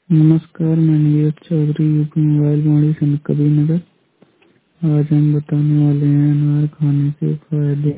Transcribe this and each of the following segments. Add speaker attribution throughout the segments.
Speaker 1: नमस्कार, मैं Neeraj Chaudhary UP mobile Mandi Kabir Nagar. आज हम बताने वाले हैं अनार खाने के फायदे।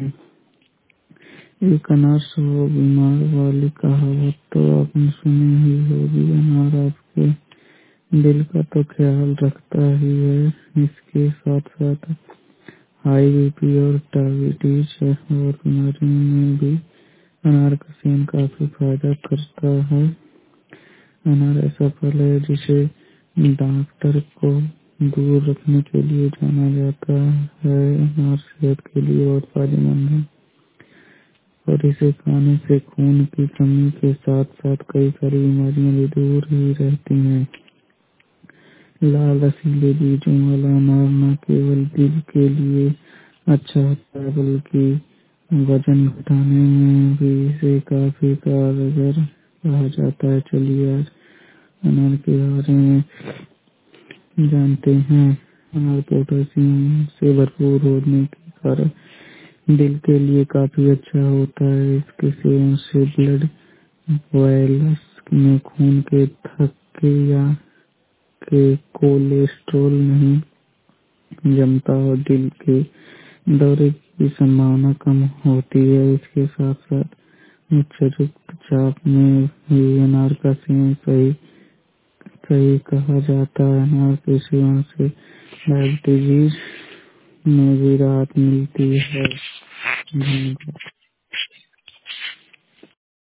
Speaker 1: एक अनार 100 बीमार वाली कहावत तो आपने सुनी ही होगी। अनार आपके दिल का तो ख्याल रखता ही है, इसके साथ साथ हाई बीपी और डायबिटीज और बीमारियों में भी अनार का सेवन काफी फायदा करता है। अनार ऐसा फल है जिसे डॉक्टर को दूर रखने के लिए जाना जाता है। अनार सेहत के लिए बहुत फायदेमंद है और इसे खाने से खून की कमी के साथ साथ कई सारी बीमारियां भी दूर ही रहती हैं। लाल रसीले बीजों वाला अनार न केवल दिल के लिए अच्छा होता है बल्कि वजन घटाने में भी इसे काफी कारगर कहा जाता है। चलिए आज अनार के बारे में जानते हैं। अनार पोटेशियम से भरपूर होने के कारण दिल के लिए काफी अच्छा होता है। इसके सेवन से ब्लड वेसल्स में खून के थक्के या के कोलेस्ट्रॉल नहीं जमता और दिल के दौरे की संभावना कम होती है। इसके साथ साथ उच्च रक्तचाप में भी अनार का सेवन सही सही कहा जाता है। अनार के सेवन से डायबिटीज में भी राहत मिलती है। धन्यवाद।